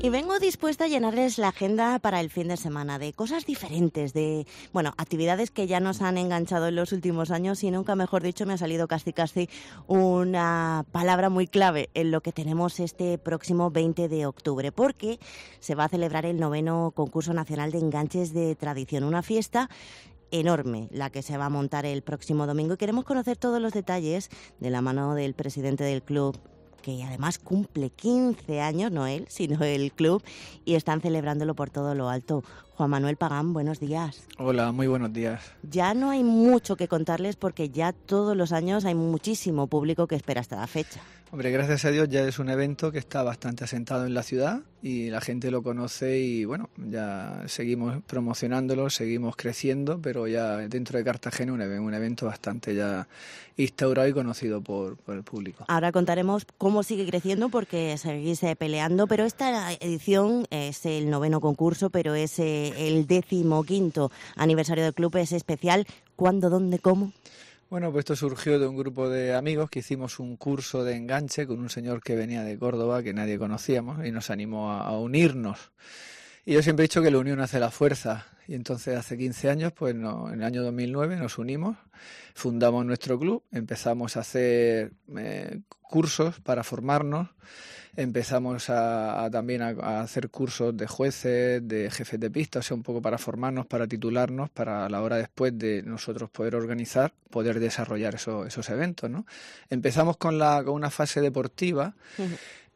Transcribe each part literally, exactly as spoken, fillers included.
Y vengo dispuesta a llenarles la agenda para el fin de semana de cosas diferentes, de, bueno, actividades que ya nos han enganchado en los últimos años y nunca mejor dicho me ha salido casi casi una palabra muy clave en lo que tenemos este próximo veinte de octubre, porque se va a celebrar el noveno concurso nacional de enganches de tradición, una fiesta enorme la que se va a montar el próximo domingo y queremos conocer todos los detalles de la mano del presidente del club, que además cumple quince años, no él, sino el club, y están celebrándolo por todo lo alto. Juan Manuel Pagán, buenos días. Hola, muy buenos días. Ya no hay mucho que contarles porque ya todos los años hay muchísimo público que espera esta fecha. Hombre, gracias a Dios ya es un evento que está bastante asentado en la ciudad y la gente lo conoce y bueno, ya seguimos promocionándolo, seguimos creciendo, pero ya dentro de Cartagena un, un evento bastante ya instaurado y conocido por, por el público. Ahora contaremos cómo sigue creciendo porque seguís eh, peleando, pero esta edición es el noveno concurso, pero es eh, el decimoquinto aniversario del club, es especial. ¿Cuándo, dónde, cómo? Bueno, pues esto surgió de un grupo de amigos que hicimos un curso de enganche con un señor que venía de Córdoba, que nadie conocíamos, y nos animó a, a unirnos. Y yo siempre he dicho que la unión hace la fuerza. Y entonces hace quince años, pues no, en el año dos mil nueve nos unimos, fundamos nuestro club, empezamos a hacer eh, cursos para formarnos, empezamos a, a también a, a hacer cursos de jueces, de jefes de pista, o sea, un poco para formarnos, para titularnos, para a la hora después de nosotros poder organizar, poder desarrollar eso, esos eventos, ¿no? Empezamos con, la, con una fase deportiva. Uh-huh.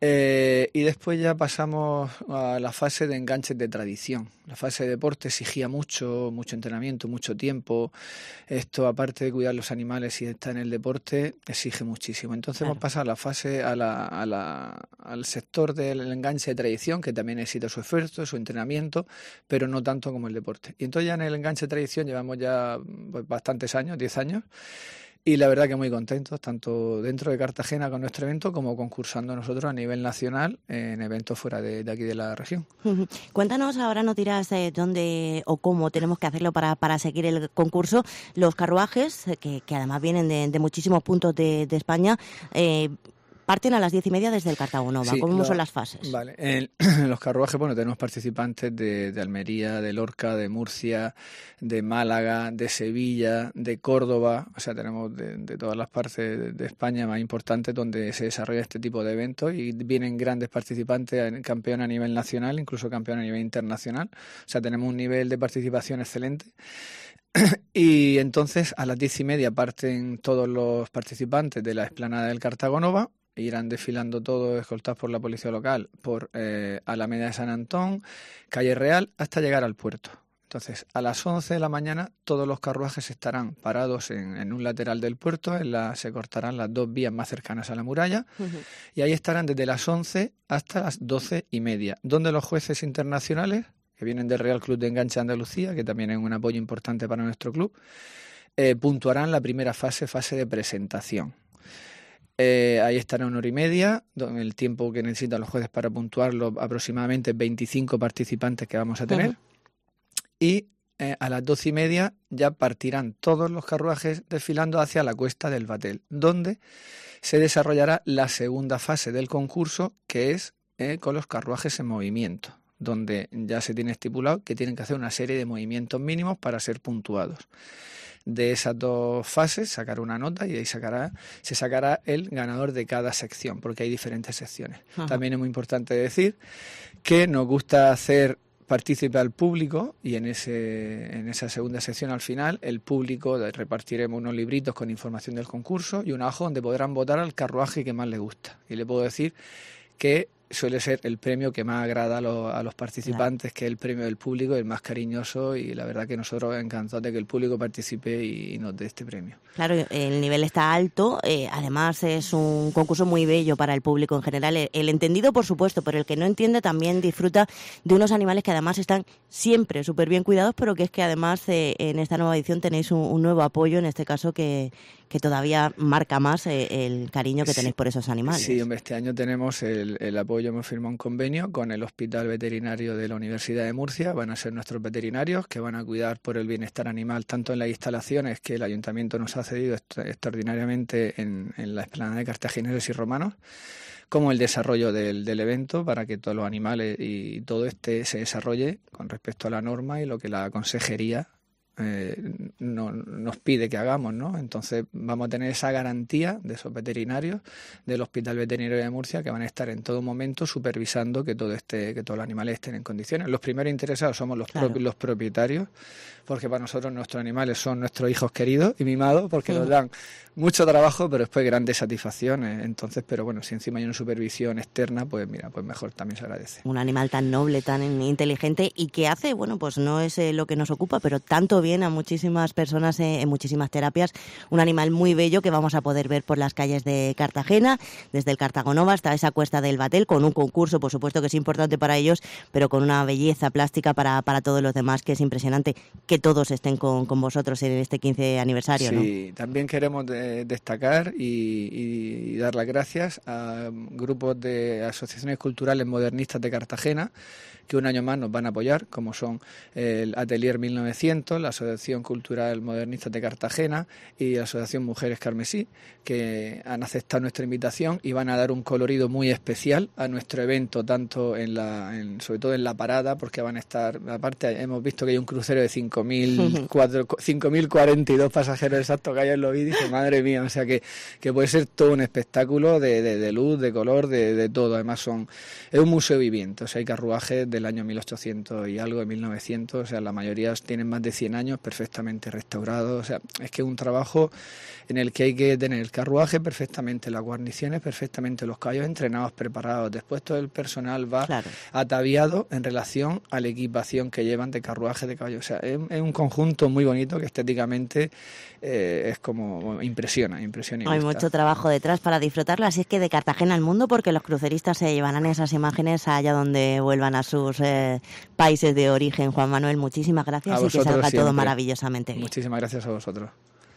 Eh, y después ya pasamos a la fase de enganches de tradición. La fase de deporte exigía mucho, mucho entrenamiento, mucho tiempo. Esto, aparte de cuidar los animales y estar en el deporte, exige muchísimo. Entonces claro. Hemos pasado a la fase, a la, a la, al sector del enganche de tradición, que también necesita su esfuerzo, su entrenamiento, pero no tanto como el deporte. Y entonces ya en el enganche de tradición llevamos ya pues, bastantes años, diez años, y la verdad que muy contentos, tanto dentro de Cartagena con nuestro evento como concursando nosotros a nivel nacional en eventos fuera de, de aquí de la región. Uh-huh. Cuéntanos, ahora no dirás eh, dónde o cómo tenemos que hacerlo para, para seguir el concurso. Los carruajes, eh, que, que además vienen de, de muchísimos puntos de, de España, eh, parten a las diez y media desde el Cartagonova. Sí, ¿cómo lo, son las fases? Vale, en, en los carruajes, bueno, tenemos participantes de, de Almería, de Lorca, de Murcia, de Málaga, de Sevilla, de Córdoba, o sea, tenemos de, de todas las partes de, de España más importantes donde se desarrolla este tipo de eventos y vienen grandes participantes, campeón a nivel nacional, incluso campeón a nivel internacional, o sea, tenemos un nivel de participación excelente. Y entonces a las diez y media parten todos los participantes de la explanada del Cartagonova, irán desfilando todos escoltados por la policía local por eh, Alameda de San Antón, Calle Real, hasta llegar al puerto. Entonces, a las once de la mañana todos los carruajes estarán parados en, en un lateral del puerto, en la, se cortarán las dos vías más cercanas a la muralla, uh-huh. y ahí estarán desde las once hasta las doce y media, donde los jueces internacionales, que vienen del Real Club de Enganche de Andalucía, que también es un apoyo importante para nuestro club, eh, puntuarán la primera fase, fase de presentación. Eh, ahí estará una hora y media, el tiempo que necesitan los jueces para puntuarlo, aproximadamente veinticinco participantes que vamos a tener. Uh-huh. Y eh, a las doce y media ya partirán todos los carruajes desfilando hacia la cuesta del Batel, donde se desarrollará la segunda fase del concurso, que es eh, con los carruajes en movimiento, donde ya se tiene estipulado que tienen que hacer una serie de movimientos mínimos para ser puntuados. De esas dos fases sacará una nota y ahí sacará, se sacará el ganador de cada sección, porque hay diferentes secciones. Ajá. También es muy importante decir que nos gusta hacer partícipe al público y en ese en esa segunda sección al final el público repartiremos unos libritos con información del concurso y un abajo donde podrán votar al carruaje que más les gusta. Y le puedo decir que suele ser el premio que más agrada a los, a los participantes, claro. que es el premio del público, el más cariñoso, y la verdad que nosotros encantados de que el público participe y, y nos dé este premio. Claro, el nivel está alto, eh, además es un concurso muy bello para el público en general, el, el entendido por supuesto, pero el que no entiende también disfruta de unos animales que además están siempre súper bien cuidados, pero que es que además eh, en esta nueva edición tenéis un, un nuevo apoyo, en este caso que, que todavía marca más eh, el cariño que tenéis sí, por esos animales. Sí, hombre, este año tenemos el, el apoyo yo hemos firmado un convenio con el Hospital Veterinario de la Universidad de Murcia. Van a ser nuestros veterinarios que van a cuidar por el bienestar animal, tanto en las instalaciones que el Ayuntamiento nos ha cedido extraordinariamente en, en la explanada de Cartagineses y Romanos, como el desarrollo del, del evento para que todos los animales y todo este se desarrolle con respecto a la norma y lo que la consejería Eh, no, nos pide que hagamos, ¿no? Entonces vamos a tener esa garantía de esos veterinarios del Hospital Veterinario de Murcia que van a estar en todo momento supervisando que todo esté, que todos los animales estén en condiciones. Los primeros interesados somos los, claro. propios, los propietarios, porque para nosotros nuestros animales son nuestros hijos queridos y mimados, porque sí. nos dan mucho trabajo, pero después grandes satisfacciones. Entonces, pero bueno, si encima hay una supervisión externa, pues mira, pues mejor también se agradece. Un animal tan noble, tan inteligente y que hace, bueno, pues no es eh, lo que nos ocupa, pero tanto bien a muchísimas personas eh, en muchísimas terapias. Un animal muy bello que vamos a poder ver por las calles de Cartagena, desde el Cartagonova hasta esa cuesta del Batel, con un concurso, por supuesto que es importante para ellos, pero con una belleza plástica para, para todos los demás, que es impresionante que todos estén con, con vosotros en este quince aniversario, sí, ¿no? Sí, también queremos de, destacar y, y dar las gracias a grupos de asociaciones culturales modernistas de Cartagena que un año más nos van a apoyar, como son el Atelier mil novecientos, la Asociación Cultural Modernista de Cartagena y la Asociación Mujeres Carmesí, que han aceptado nuestra invitación y van a dar un colorido muy especial a nuestro evento, tanto en la, en, sobre todo en la parada, porque van a estar, aparte hemos visto que hay un crucero de cinco mil cuarenta y dos pasajeros exactos que ayer lo vi y dije, madre mía, o sea que, que puede ser todo un espectáculo de, de, de luz, de color, de, de todo. Además son es un museo viviente, o sea hay carruajes del año mil ochocientos y algo, de mil novecientos, o sea la mayoría tienen más de cien años, perfectamente restaurados, o sea es que es un trabajo en el que hay que tener el carruaje perfectamente, las guarniciones perfectamente, los caballos entrenados, preparados, después todo el personal va claro. ataviado en relación a la equipación que llevan de carruaje de caballo, o sea es, es un conjunto muy bonito que estéticamente eh, es como impresiona, impresiona y hay gusta. Mucho trabajo detrás para disfrutarlo, así es que de Cartagena al mundo, porque los cruceristas se llevarán esas imágenes allá donde vuelvan a sus eh, países de origen. Juan Manuel, muchísimas gracias y que salga siempre. Todo maravillosamente bien. Muchísimas gracias a vosotros.